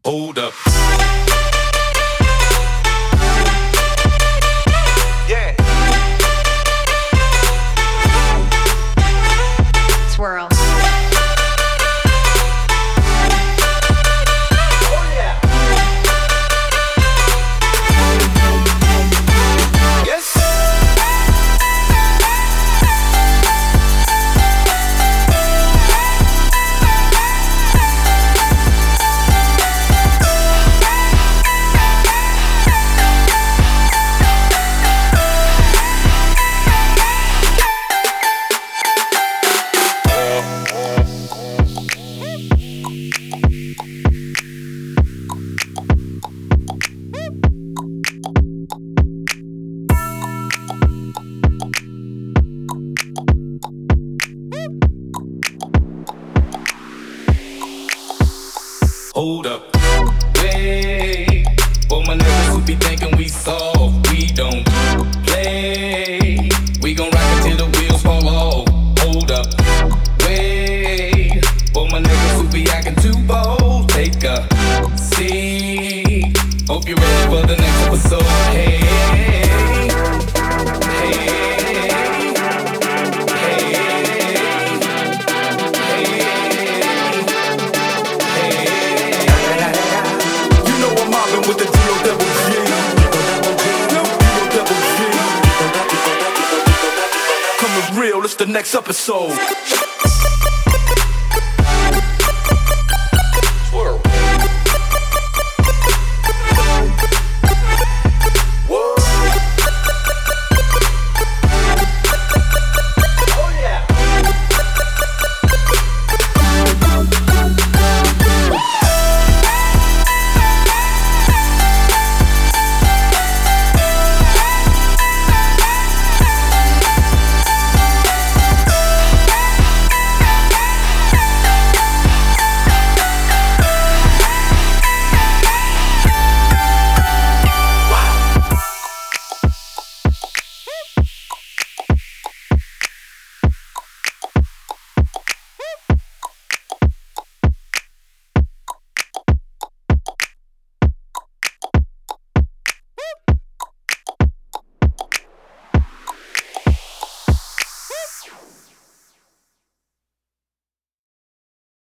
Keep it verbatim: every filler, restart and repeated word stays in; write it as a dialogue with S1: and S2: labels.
S1: Hold up.
S2: Yeah.
S3: Swirl.
S2: Oh yeah. Yes.
S1: Hold up. Wait. For my niggas who be thinking we soft, we don't play. We gon' rock until the wheels fall off. Hold up. Wait. For my niggas who be acting too bold, take a seat. Hope you're ready for the next episode. Hey.
S2: With the D O double G, no D O double G. Coming real, it's the next episode.